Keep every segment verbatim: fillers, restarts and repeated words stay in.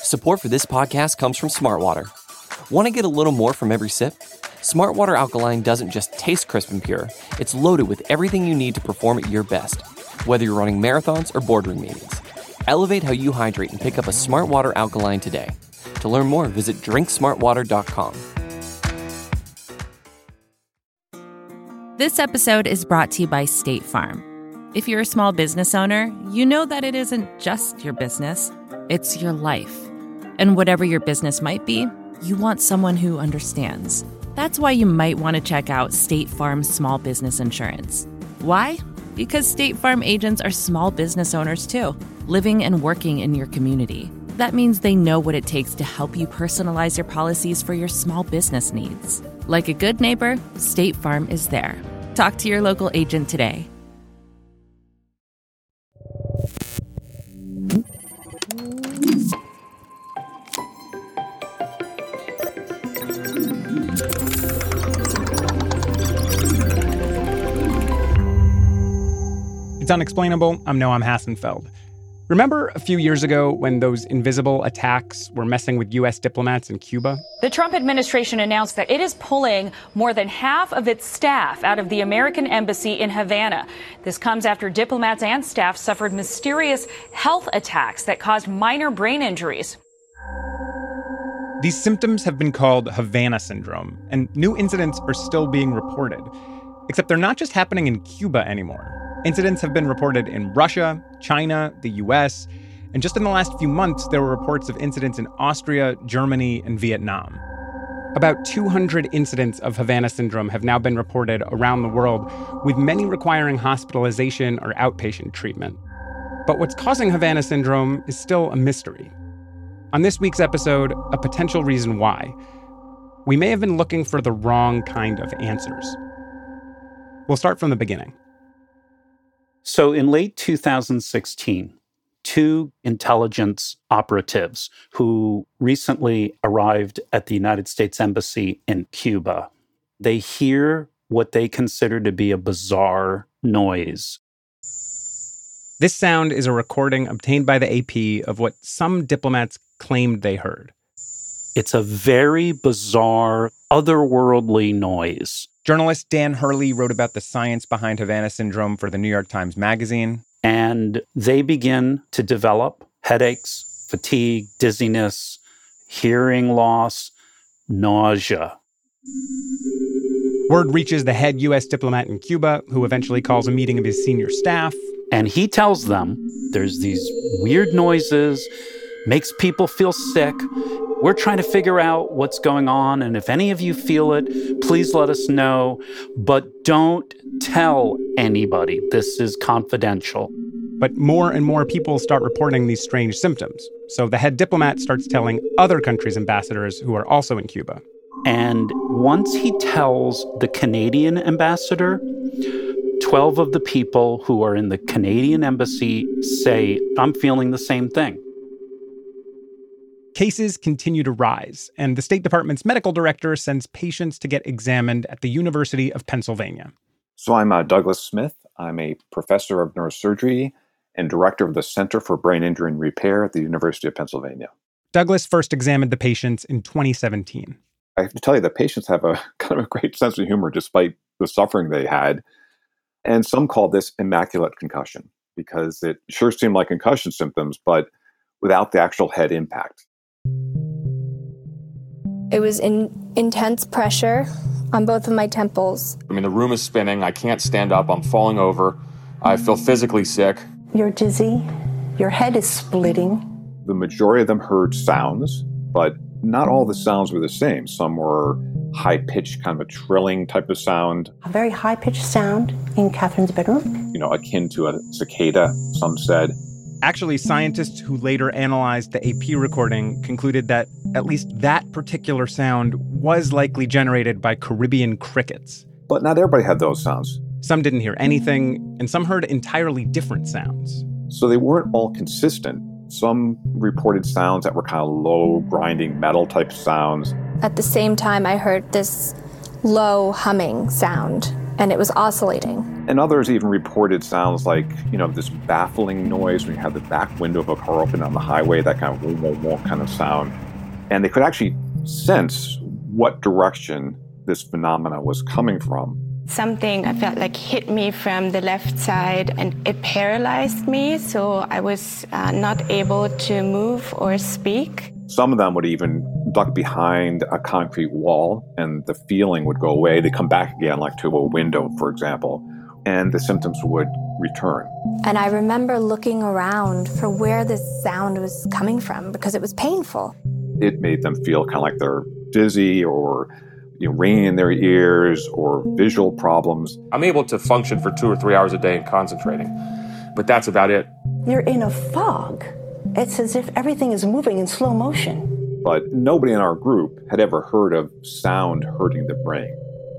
Support for this podcast comes from Smartwater. Want to get a little more from every sip? Smartwater Alkaline doesn't just taste crisp and pure, it's loaded with everything you need to perform at your best, whether you're running marathons or boardroom meetings. Elevate how you hydrate and pick up a Smartwater Alkaline today. To learn more, visit drink smartwater dot com. This episode is brought to you by State Farm. If you're a small business owner, you know that it isn't just your business, it's your life. And whatever your business might be, you want someone who understands. That's why you might want to check out State Farm Small Business Insurance. Why? Because State Farm agents are small business owners too, living and working in your community. That means they know what it takes to help you personalize your policies for your small business needs. Like a good neighbor, State Farm is there. Talk to your local agent today. It's Unexplainable. I'm Noam Hassenfeld. Remember a few years ago when those invisible attacks were messing with U S diplomats in Cuba? The Trump administration announced that it is pulling more than half of its staff out of the American embassy in Havana. This comes after diplomats and staff suffered mysterious health attacks that caused minor brain injuries. These symptoms have been called Havana syndrome, and new incidents are still being reported. Except they're not just happening in Cuba anymore. Incidents have been reported in Russia, China, the U S, and just in the last few months, there were reports of incidents in Austria, Germany, and Vietnam. About two hundred incidents of Havana syndrome have now been reported around the world, with many requiring hospitalization or outpatient treatment. But what's causing Havana syndrome is still a mystery. On this week's episode, a potential reason why. We may have been looking for the wrong kind of answers. We'll start from the beginning. So in late two thousand sixteen, two intelligence operatives who recently arrived at the United States Embassy in Cuba, they hear what they consider to be a bizarre noise. This sound is a recording obtained by the A P of what some diplomats claimed they heard. It's a very bizarre, otherworldly noise. Journalist Dan Hurley wrote about the science behind Havana syndrome for the New York Times Magazine. And they begin to develop headaches, fatigue, dizziness, hearing loss, nausea. Word reaches the head U S diplomat in Cuba, who eventually calls a meeting of his senior staff. And he tells them there's these weird noises, makes people feel sick. We're trying to figure out what's going on, and if any of you feel it, please let us know. But don't tell anybody. This is confidential. But more and more people start reporting these strange symptoms. So the head diplomat starts telling other countries' ambassadors who are also in Cuba. And once he tells the Canadian ambassador, twelve of the people who are in the Canadian embassy say, I'm feeling the same thing. Cases continue to rise, and the State Department's medical director sends patients to get examined at the University of Pennsylvania. So I'm uh, Douglas Smith. I'm a professor of neurosurgery and director of the Center for Brain Injury and Repair at the University of Pennsylvania. Douglas first examined the patients in twenty seventeen. I have to tell you, the patients have a kind of a great sense of humor despite the suffering they had. And some call this immaculate concussion because it sure seemed like concussion symptoms, but without the actual head impact. It was in intense pressure on both of my temples. I mean, the room is spinning. I can't stand up. I'm falling over. I feel physically sick. You're dizzy. Your head is splitting. The majority of them heard sounds, but not all the sounds were the same. Some were high-pitched, kind of a trilling type of sound. A very high-pitched sound in Catherine's bedroom. You know, akin to a cicada, some said. Actually, scientists who later analyzed the A P recording concluded that at least that particular sound was likely generated by Caribbean crickets. But not everybody had those sounds. Some didn't hear anything, and some heard entirely different sounds. So they weren't all consistent. Some reported sounds that were kind of low, grinding, metal-type sounds. At the same time, I heard this low humming sound, and it was oscillating. And others even reported sounds like, you know, this baffling noise when you have the back window of a car open on the highway, that kind of whoa, whoa, whoa kind of sound. And they could actually sense what direction this phenomena was coming from. Something I felt like hit me from the left side and it paralyzed me, so I was uh, not able to move or speak. Some of them would even duck behind a concrete wall and the feeling would go away. They come back again, like to a window, for example, and the symptoms would return. And I remember looking around for where this sound was coming from because it was painful. It made them feel kind of like they're dizzy or you know, ringing in their ears or visual problems. I'm able to function for two or three hours a day and concentrating, but that's about it. You're in a fog. It's as if everything is moving in slow motion. But nobody in our group had ever heard of sound hurting the brain.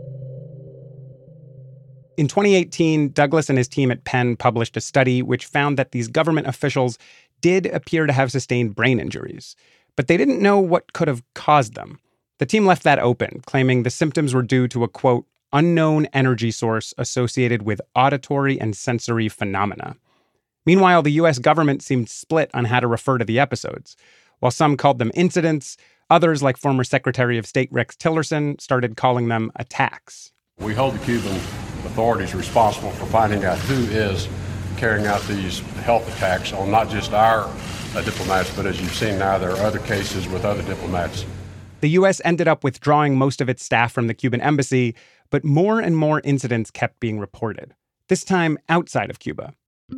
In twenty eighteen, Douglas and his team at Penn published a study which found that these government officials did appear to have sustained brain injuries, but they didn't know what could have caused them. The team left that open, claiming the symptoms were due to a, quote, unknown energy source associated with auditory and sensory phenomena. Meanwhile, the U S government seemed split on how to refer to the episodes. While some called them incidents, others, like former Secretary of State Rex Tillerson, started calling them attacks. We hold the Cuban authorities responsible for finding out who is carrying out these health attacks on not just our uh, diplomats, but as you've seen now, there are other cases with other diplomats. The U S ended up withdrawing most of its staff from the Cuban embassy, but more and more incidents kept being reported, this time outside of Cuba.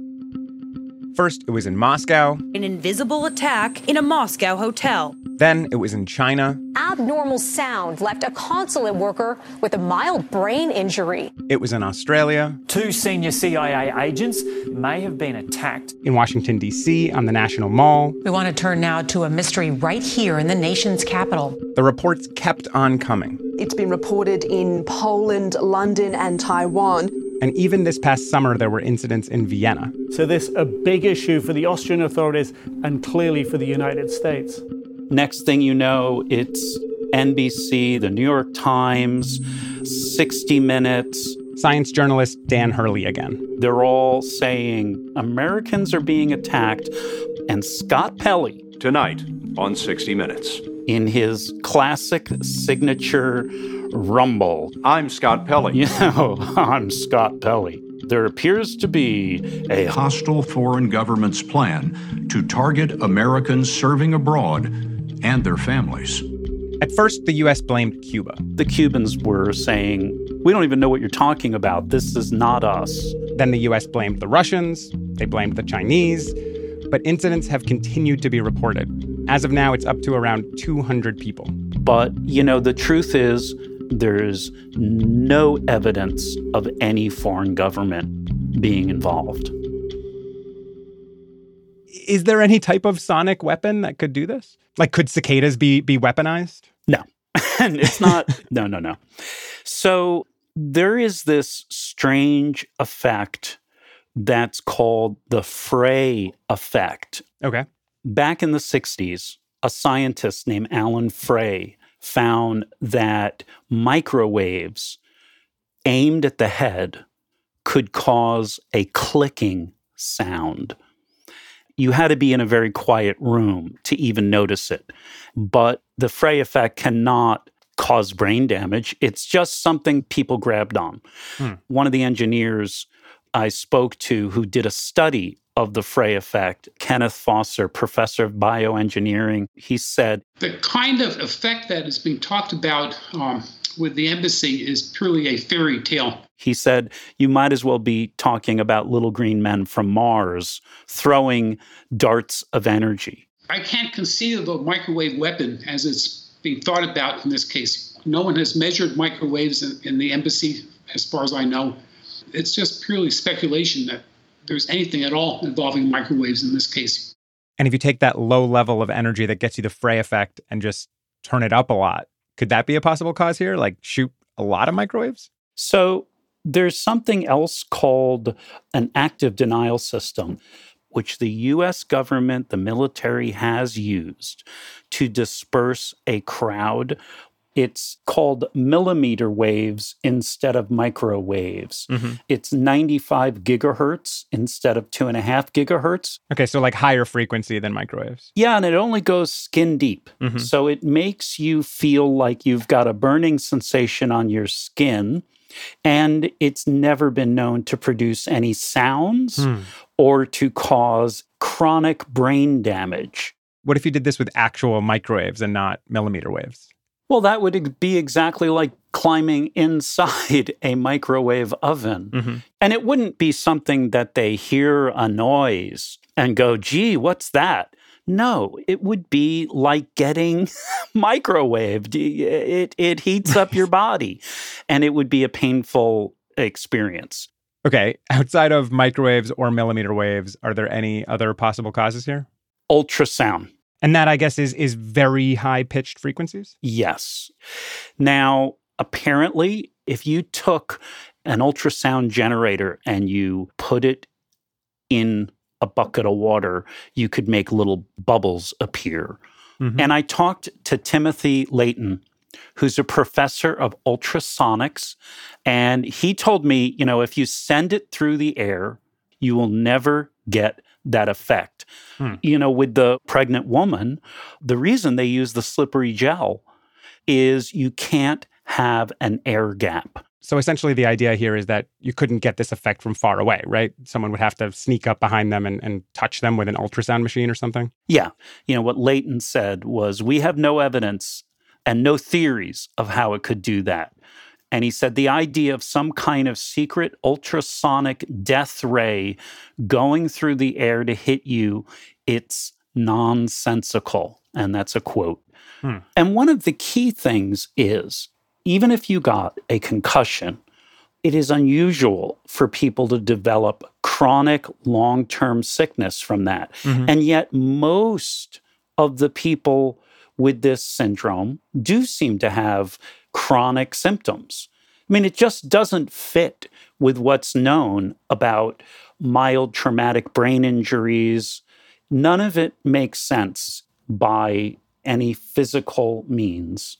First, it was in Moscow. An invisible attack in a Moscow hotel. Then it was in China. Abnormal sound left a consulate worker with a mild brain injury. It was in Australia. Two senior C I A agents may have been attacked. In Washington, D C, on the National Mall. We want to turn now to a mystery right here in the nation's capital. The reports kept on coming. It's been reported in Poland, London, and Taiwan. And even this past summer, there were incidents in Vienna. So this is a big issue for the Austrian authorities and clearly for the United States. Next thing you know, it's N B C, the New York Times, sixty minutes. Science journalist Dan Hurley again. They're all saying Americans are being attacked. And Scott Pelley. Tonight on sixty minutes. In his classic signature rumble. I'm Scott Pelley. You know, I'm Scott Pelley. There appears to be a hostile foreign government's plan to target Americans serving abroad and their families. At first, the U S blamed Cuba. The Cubans were saying, we don't even know what you're talking about. This is not us. Then the U S blamed the Russians. They blamed the Chinese. But incidents have continued to be reported. As of now, it's up to around two hundred people. But, you know, the truth is, there's no evidence of any foreign government being involved. Is there any type of sonic weapon that could do this? Like, could cicadas be be weaponized? No. And it's not. No, no, no. So there is this strange effect that's called the Frey effect. Okay. Back in the sixties, a scientist named Alan Frey found that microwaves aimed at the head could cause a clicking sound. You had to be in a very quiet room to even notice it. But the Frey effect cannot cause brain damage. It's just something people grabbed on. Hmm. One of the engineers I spoke to who did a study of the Frey effect, Kenneth Foster, professor of bioengineering, he said, the kind of effect that is being talked about um, with the embassy is purely a fairy tale. He said, you might as well be talking about little green men from Mars throwing darts of energy. I can't conceive of a microwave weapon as it's being thought about in this case. No one has measured microwaves in, in the embassy, as far as I know. It's just purely speculation that there's anything at all involving microwaves in this case. And if you take that low level of energy that gets you the Frey effect and just turn it up a lot, could that be a possible cause here? Like shoot a lot of microwaves? So there's something else called an active denial system, which the U S government, the military has used to disperse a crowd It's called millimeter waves instead of microwaves. Mm-hmm. It's ninety-five gigahertz instead of two and a half gigahertz. Okay, so like higher frequency than microwaves. Yeah, and it only goes skin deep. Mm-hmm. So it makes you feel like you've got a burning sensation on your skin, and it's never been known to produce any sounds Hmm. or to cause chronic brain damage. What if you did this with actual microwaves and not millimeter waves? Well, that would be exactly like climbing inside a microwave oven. Mm-hmm. And it wouldn't be something that they hear a noise and go, gee, what's that? No, it would be like getting microwaved. It, it heats up your body, and it would be a painful experience. Okay, outside of microwaves or millimeter waves, are there any other possible causes here? Ultrasound. And that, I guess, is is very high-pitched frequencies? Yes. Now, apparently, if you took an ultrasound generator and you put it in a bucket of water, you could make little bubbles appear. Mm-hmm. And I talked to Timothy Layton, who's a professor of ultrasonics, and he told me, you know, if you send it through the air, you will never get that effect. Hmm. You know, with the pregnant woman, the reason they use the slippery gel is you can't have an air gap. So essentially the idea here is that you couldn't get this effect from far away, right? Someone would have to sneak up behind them and, and touch them with an ultrasound machine or something? Yeah. You know, what Layton said was, we have no evidence and no theories of how it could do that. And he said the idea of some kind of secret ultrasonic death ray going through the air to hit you, it's nonsensical. And that's a quote. Hmm. And one of the key things is, even if you got a concussion, it is unusual for people to develop chronic long-term sickness from that. Mm-hmm. And yet most of the people with this syndrome do seem to have chronic symptoms. I mean, it just doesn't fit with what's known about mild traumatic brain injuries. None of it makes sense by any physical means.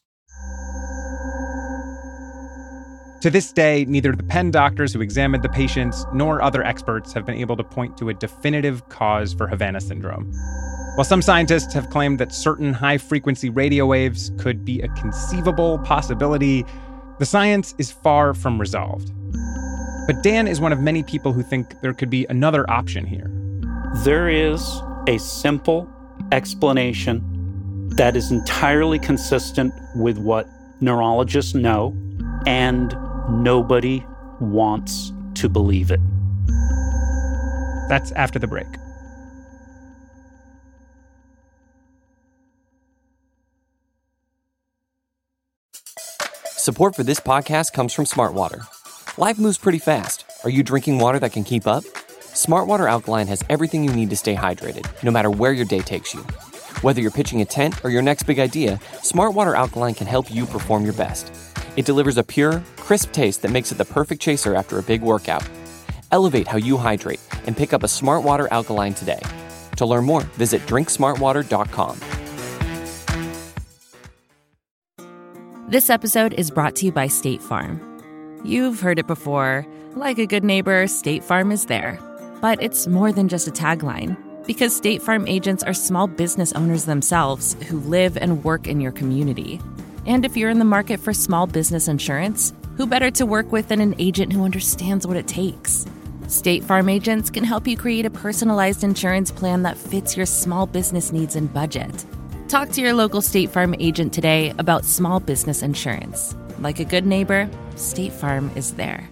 To this day, neither the Penn doctors who examined the patients nor other experts have been able to point to a definitive cause for Havana syndrome. While some scientists have claimed that certain high-frequency radio waves could be a conceivable possibility, the science is far from resolved. But Dan is one of many people who think there could be another option here. There is a simple explanation that is entirely consistent with what neurologists know, and nobody wants to believe it. That's after the break. Support for this podcast comes from Smart Water. Life moves pretty fast. Are you drinking water that can keep up? Smart Water Alkaline has everything you need to stay hydrated, no matter where your day takes you. Whether you're pitching a tent or your next big idea, Smart Water Alkaline can help you perform your best. It delivers a pure, crisp taste that makes it the perfect chaser after a big workout. Elevate how you hydrate and pick up a Smart Water Alkaline today. To learn more, visit drink smart water dot com. This episode is brought to you by State Farm. You've heard it before. Like a good neighbor, State Farm is there. But it's more than just a tagline, because State Farm agents are small business owners themselves who live and work in your community. And if you're in the market for small business insurance, who better to work with than an agent who understands what it takes? State Farm agents can help you create a personalized insurance plan that fits your small business needs and budget. Talk to your local State Farm agent today about small business insurance. Like a good neighbor, State Farm is there.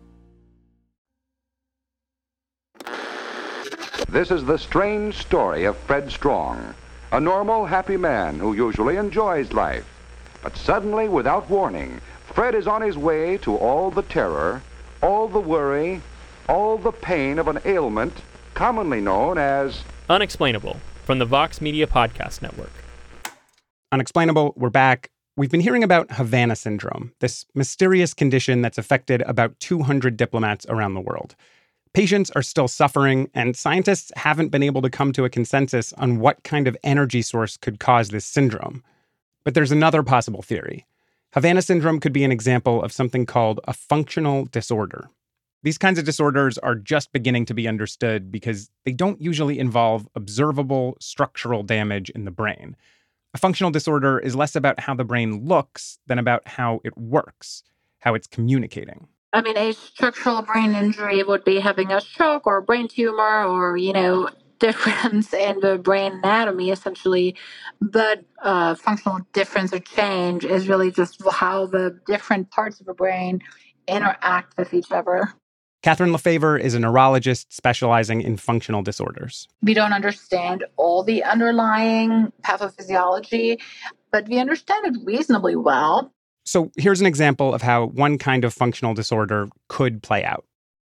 This is the strange story of Fred Strong, a normal, happy man who usually enjoys life. But suddenly, without warning, Fred is on his way to all the terror, all the worry, all the pain of an ailment commonly known as Unexplainable from the Vox Media Podcast Network. Unexplainable, we're back. We've been hearing about Havana syndrome, this mysterious condition that's affected about two hundred diplomats around the world. Patients are still suffering, and scientists haven't been able to come to a consensus on what kind of energy source could cause this syndrome. But there's another possible theory. Havana syndrome could be an example of something called a functional disorder. These kinds of disorders are just beginning to be understood because they don't usually involve observable structural damage in the brain. A functional disorder is less about how the brain looks than about how it works, how it's communicating. I mean, a structural brain injury would be having a stroke or a brain tumor or, you know, difference in the brain anatomy, essentially. But uh, functional difference or change is really just how the different parts of the brain interact with each other. Catherine Lefevre is a neurologist specializing in functional disorders. We don't understand all the underlying pathophysiology, but we understand it reasonably well. So here's an example of how one kind of functional disorder could play out.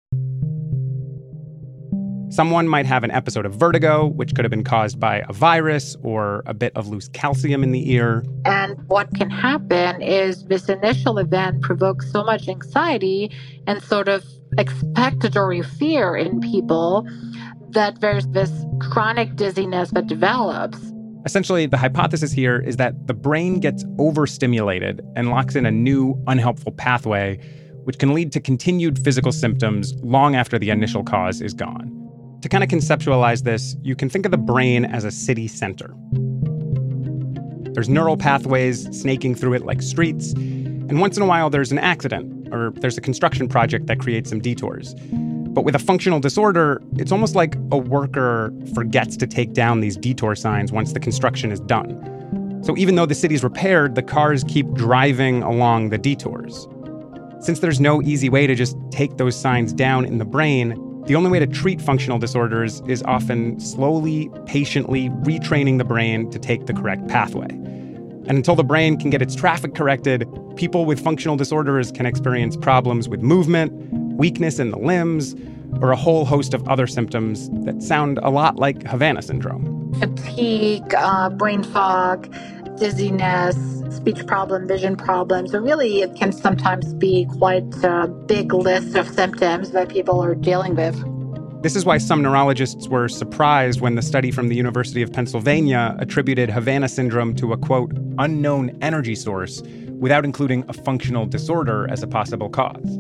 Someone might have an episode of vertigo, which could have been caused by a virus or a bit of loose calcium in the ear. And what can happen is this initial event provokes so much anxiety and sort of expectatory fear in people that there's this chronic dizziness that develops. Essentially, the hypothesis here is that the brain gets overstimulated and locks in a new, unhelpful pathway, which can lead to continued physical symptoms long after the initial cause is gone. To kind of conceptualize this, you can think of the brain as a city center. There's neural pathways snaking through it like streets, and once in a while there's an accident, or there's a construction project that creates some detours. But with a functional disorder, it's almost like a worker forgets to take down these detour signs once the construction is done. So even though the city's repaired, the cars keep driving along the detours. Since there's no easy way to just take those signs down in the brain, the only way to treat functional disorders is often slowly, patiently retraining the brain to take the correct pathway. And until the brain can get its traffic corrected, people with functional disorders can experience problems with movement, weakness in the limbs, or a whole host of other symptoms that sound a lot like Havana syndrome. Fatigue, uh, brain fog, dizziness, speech problem, vision problems. So really, it can sometimes be quite a big list of symptoms that people are dealing with. This is why some neurologists were surprised when the study from the University of Pennsylvania attributed Havana syndrome to a, quote, unknown energy source without including a functional disorder as a possible cause.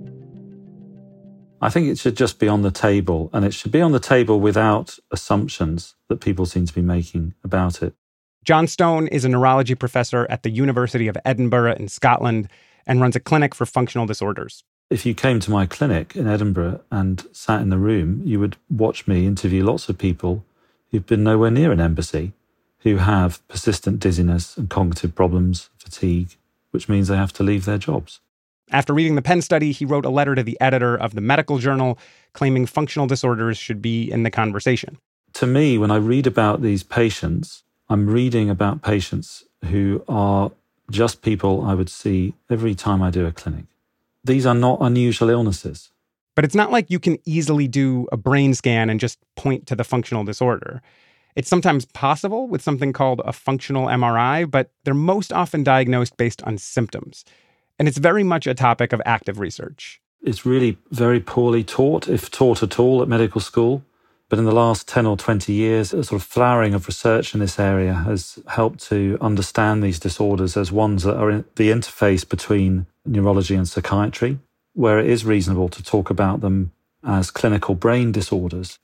I think it should just be on the table, and it should be on the table without assumptions that people seem to be making about it. John Stone is a neurology professor at the University of Edinburgh in Scotland and runs a clinic for functional disorders. If you came to my clinic in Edinburgh and sat in the room, you would watch me interview lots of people who've been nowhere near an embassy, who have persistent dizziness and cognitive problems, fatigue, which means they have to leave their jobs. After reading the Penn study, he wrote a letter to the editor of the medical journal claiming functional disorders should be in the conversation. To me, when I read about these patients, I'm reading about patients who are just people I would see every time I do a clinic. These are not unusual illnesses. But it's not like you can easily do a brain scan and just point to the functional disorder. It's sometimes possible with something called a functional M R I, but they're most often diagnosed based on symptoms. And it's very much a topic of active research. It's really very poorly taught, if taught at all, at medical school. But in the last ten or twenty years, a sort of flowering of research in this area has helped to understand these disorders as ones that are in the interface between neurology and psychiatry, where it is reasonable to talk about them as clinical brain disorders.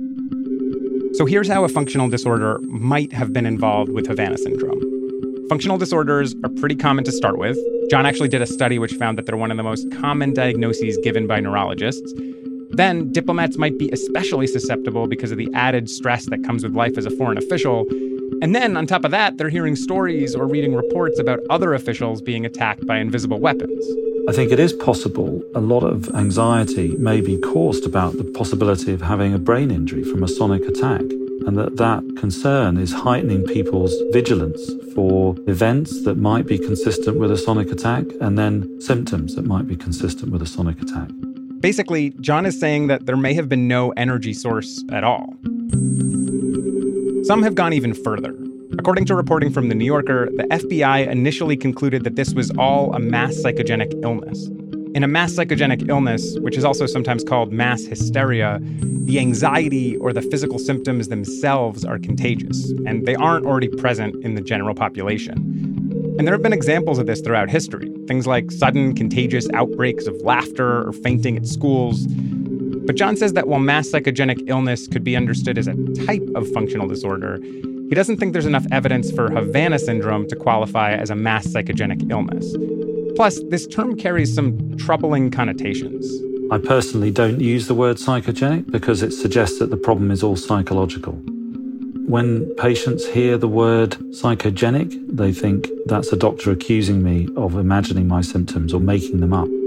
So here's how a functional disorder might have been involved with Havana syndrome. Functional disorders are pretty common to start with. John actually did a study which found that they're one of the most common diagnoses given by neurologists. Then, diplomats might be especially susceptible because of the added stress that comes with life as a foreign official. And then, on top of that, they're hearing stories or reading reports about other officials being attacked by invisible weapons. I think it is possible a lot of anxiety may be caused about the possibility of having a brain injury from a sonic attack, and that that concern is heightening people's vigilance for events that might be consistent with a sonic attack and then symptoms that might be consistent with a sonic attack. Basically, John is saying that there may have been no energy source at all. Some have gone even further. According to reporting from The New Yorker, the F B I initially concluded that this was all a mass psychogenic illness. In a mass psychogenic illness, which is also sometimes called mass hysteria, the anxiety or the physical symptoms themselves are contagious, and they aren't already present in the general population. And there have been examples of this throughout history, things like sudden contagious outbreaks of laughter or fainting at schools. But John says that while mass psychogenic illness could be understood as a type of functional disorder, he doesn't think there's enough evidence for Havana syndrome to qualify as a mass psychogenic illness. Plus, this term carries some troubling connotations. I personally don't use the word psychogenic because it suggests that the problem is all psychological. When patients hear the word psychogenic, they think that's a doctor accusing me of imagining my symptoms or making them up.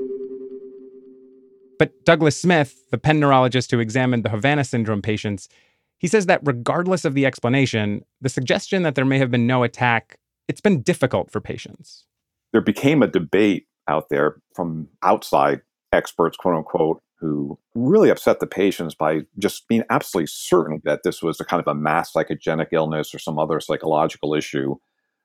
But Douglas Smith, the Penn neurologist who examined the Havana syndrome patients, he says that regardless of the explanation, the suggestion that there may have been no attack, it's been difficult for patients. There became a debate out there from outside experts, quote unquote, who really upset the patients by just being absolutely certain that this was a kind of a mass psychogenic illness or some other psychological issue.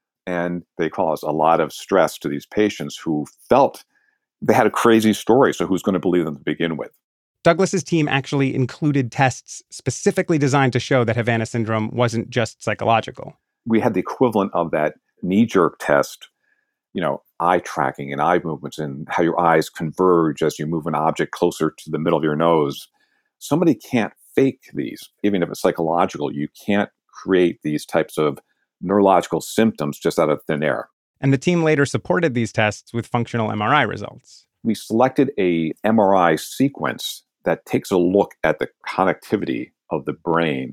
And they caused a lot of stress to these patients who felt they had a crazy story, so who's going to believe them to begin with? Douglas's team actually included tests specifically designed to show that Havana syndrome wasn't just psychological. We had the equivalent of that knee-jerk test, you know, eye tracking and eye movements and how your eyes converge as you move an object closer to the middle of your nose. Somebody can't fake these. Even if it's psychological, you can't create these types of neurological symptoms just out of thin air. And the team later supported these tests with functional M R I results. We selected a M R I sequence that takes a look at the connectivity of the brain.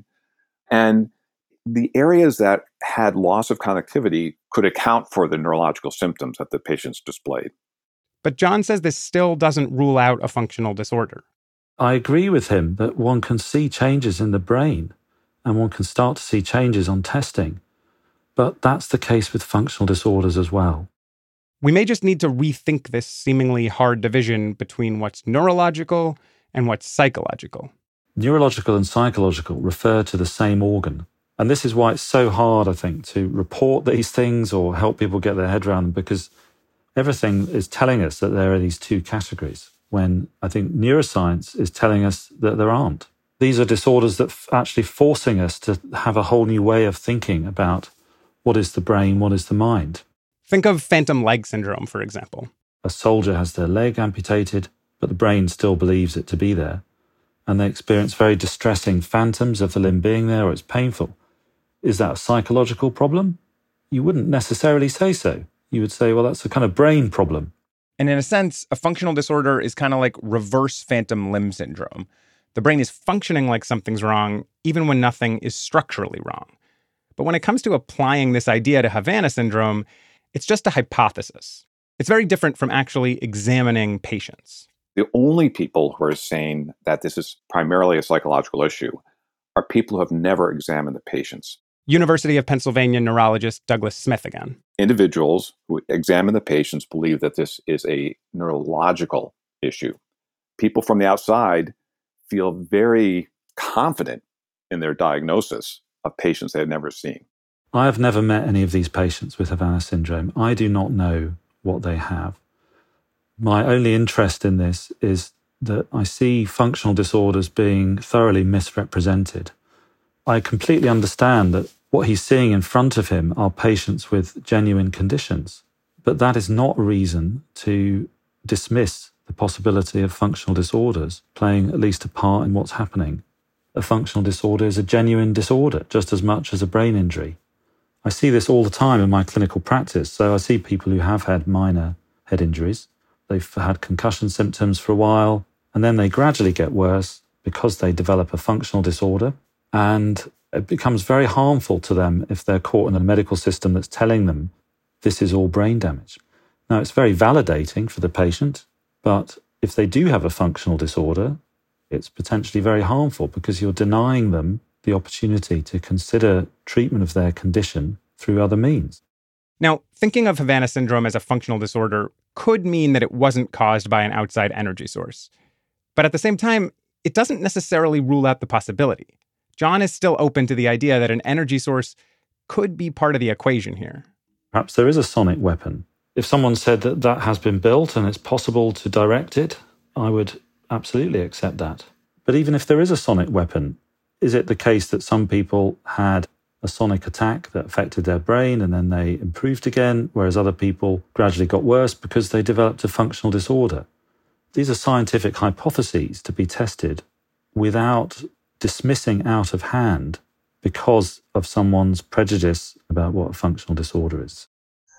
And the areas that had loss of connectivity could account for the neurological symptoms that the patients displayed. But John says this still doesn't rule out a functional disorder. I agree with him that one can see changes in the brain and one can start to see changes on testing. But that's the case with functional disorders as well. We may just need to rethink this seemingly hard division between what's neurological and what's psychological. Neurological and psychological refer to the same organ. And this is why it's so hard, I think, to report these things or help people get their head around them, because everything is telling us that there are these two categories, when I think neuroscience is telling us that there aren't. These are disorders that are actually forcing us to have a whole new way of thinking about what is the brain, what is the mind. Think of phantom leg syndrome, for example. A soldier has their leg amputated, but the brain still believes it to be there. And they experience very distressing phantoms of the limb being there, or it's painful. Is that a psychological problem? You wouldn't necessarily say so. You would say, well, that's a kind of brain problem. And in a sense, a functional disorder is kind of like reverse phantom limb syndrome. The brain is functioning like something's wrong, even when nothing is structurally wrong. But when it comes to applying this idea to Havana syndrome, it's just a hypothesis. It's very different from actually examining patients. The only people who are saying that this is primarily a psychological issue are people who have never examined the patients. University of Pennsylvania neurologist Douglas Smith again. Individuals who examine the patients believe that this is a neurological issue. People from the outside feel very confident in their diagnosis of patients they had never seen. I have never met any of these patients with Havana syndrome. I do not know what they have. My only interest in this is that I see functional disorders being thoroughly misrepresented. I completely understand that what he's seeing in front of him are patients with genuine conditions, but that is not a reason to dismiss the possibility of functional disorders playing at least a part in what's happening. A functional disorder is a genuine disorder, just as much as a brain injury. I see this all the time in my clinical practice. So I see people who have had minor head injuries. They've had concussion symptoms for a while, and then they gradually get worse because they develop a functional disorder. And it becomes very harmful to them if they're caught in a medical system that's telling them this is all brain damage. Now, it's very validating for the patient, but if they do have a functional disorder, it's potentially very harmful because you're denying them the opportunity to consider treatment of their condition through other means. Now, thinking of Havana syndrome as a functional disorder could mean that it wasn't caused by an outside energy source. But at the same time, it doesn't necessarily rule out the possibility. John is still open to the idea that an energy source could be part of the equation here. Perhaps there is a sonic weapon. If someone said that that has been built and it's possible to direct it, I would absolutely accept that. But even if there is a sonic weapon, is it the case that some people had a sonic attack that affected their brain and then they improved again, whereas other people gradually got worse because they developed a functional disorder. These are scientific hypotheses to be tested without dismissing out of hand because of someone's prejudice about what a functional disorder is.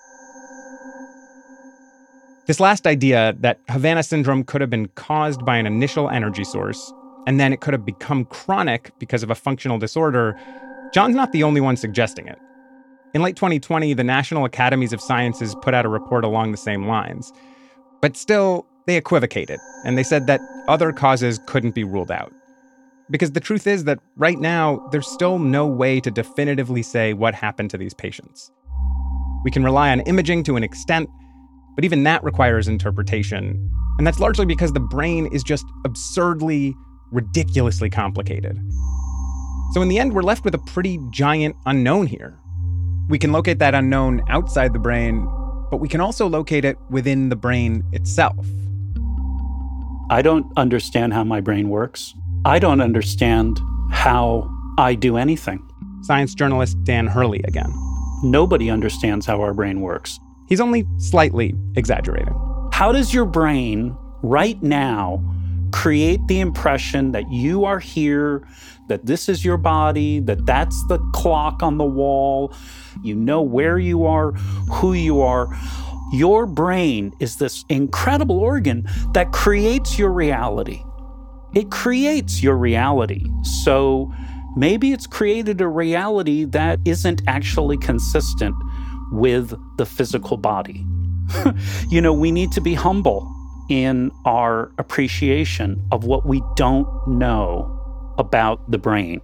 This last idea that Havana syndrome could have been caused by an initial energy source, and then it could have become chronic because of a functional disorder, John's not the only one suggesting it. In late twenty twenty, the National Academies of Sciences put out a report along the same lines. But still, they equivocated, and they said that other causes couldn't be ruled out. Because the truth is that right now, there's still no way to definitively say what happened to these patients. We can rely on imaging to an extent, but even that requires interpretation. And that's largely because the brain is just absurdly, ridiculously complicated. So in the end, we're left with a pretty giant unknown here. We can locate that unknown outside the brain, but we can also locate it within the brain itself. I don't understand how my brain works. I don't understand how I do anything. Science journalist Dan Hurley again. Nobody understands how our brain works. He's only slightly exaggerating. How does your brain right now create the impression that you are here, that this is your body, that that's the clock on the wall, you know where you are, who you are? Your brain is this incredible organ that creates your reality. It creates your reality. So maybe it's created a reality that isn't actually consistent with the physical body. You know, we need to be humble in our appreciation of what we don't know about the brain.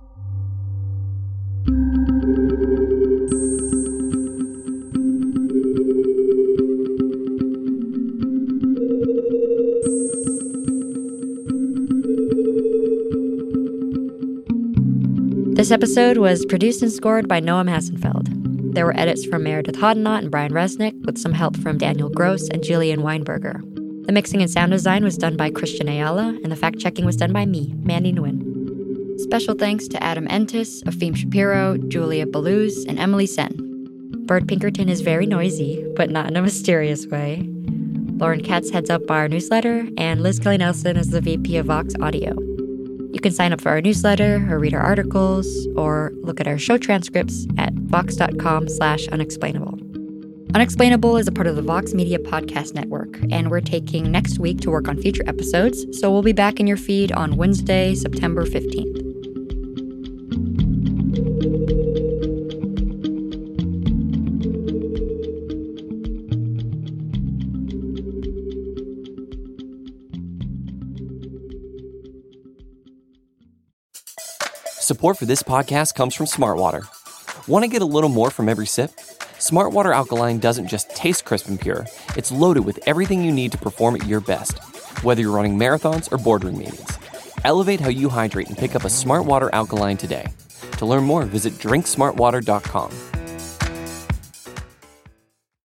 This episode was produced and scored by Noam Hassenfeld. There were edits from Meredith Hodnott and Brian Resnick, with some help from Daniel Gross and Julian Weinberger. The mixing and sound design was done by Christian Ayala, and the fact-checking was done by me, Mandy Nguyen. Special thanks to Adam Entis, Afim Shapiro, Julia Balouz, and Emily Sen. Bird Pinkerton is very noisy, but not in a mysterious way. Lauren Katz heads up our newsletter, and Liz Kelly Nelson is the V P of Vox Audio. You can sign up for our newsletter, or read our articles, or look at our show transcripts at vox.com slash unexplainable. Unexplainable is a part of the Vox Media Podcast Network, and we're taking next week to work on future episodes, so we'll be back in your feed on Wednesday, September fifteenth. Support for this podcast comes from Smartwater. Want to get a little more from every sip? Smartwater Alkaline doesn't just taste crisp and pure, it's loaded with everything you need to perform at your best, whether you're running marathons or boardroom meetings. Elevate how you hydrate and pick up a Smartwater Alkaline today. To learn more, visit drink smart water dot com.